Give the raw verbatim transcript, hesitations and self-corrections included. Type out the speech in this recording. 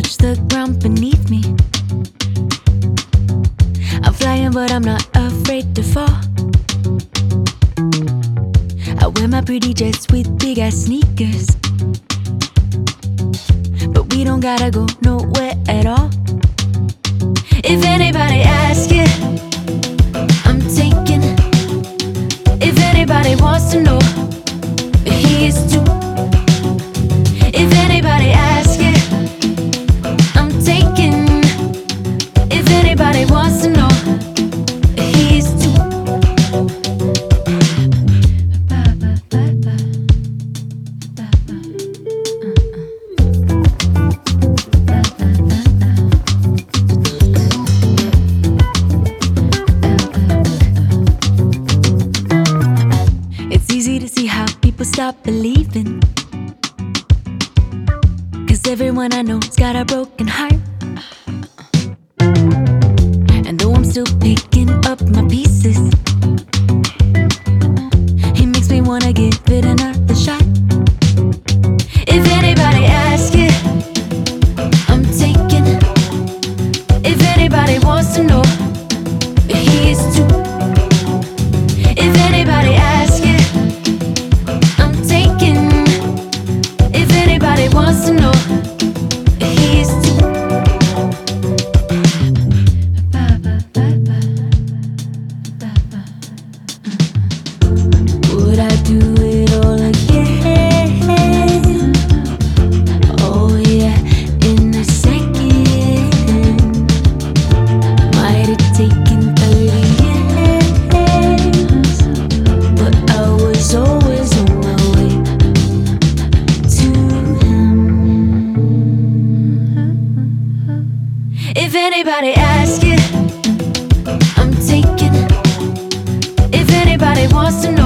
touch the ground beneath me. I'm flying, but I'm not afraid to fall. I wear my pretty dress with big ass sneakers, but we don't gotta go nowhere at all. If anybody asks you, I'm taking. If anybody wants to know, he is too. If anybody asks you, I'm taking. If anybody wants to know, he is too. It's easy to see how people stop believing, 'cause everyone I know's got a broken heart. And though I'm still picking up my pieces, he makes me wanna give it another shot. If anybody asks you, I'm taking. If anybody wants to know, he is too. If anybody asks you, I'm taking. If anybody wants to know, he is too. Would I do it all again? Oh yeah, in a second. Might have taken thirty years, but I was always on my way to him. If anybody asks you, I'm taking. If anybody wants to know,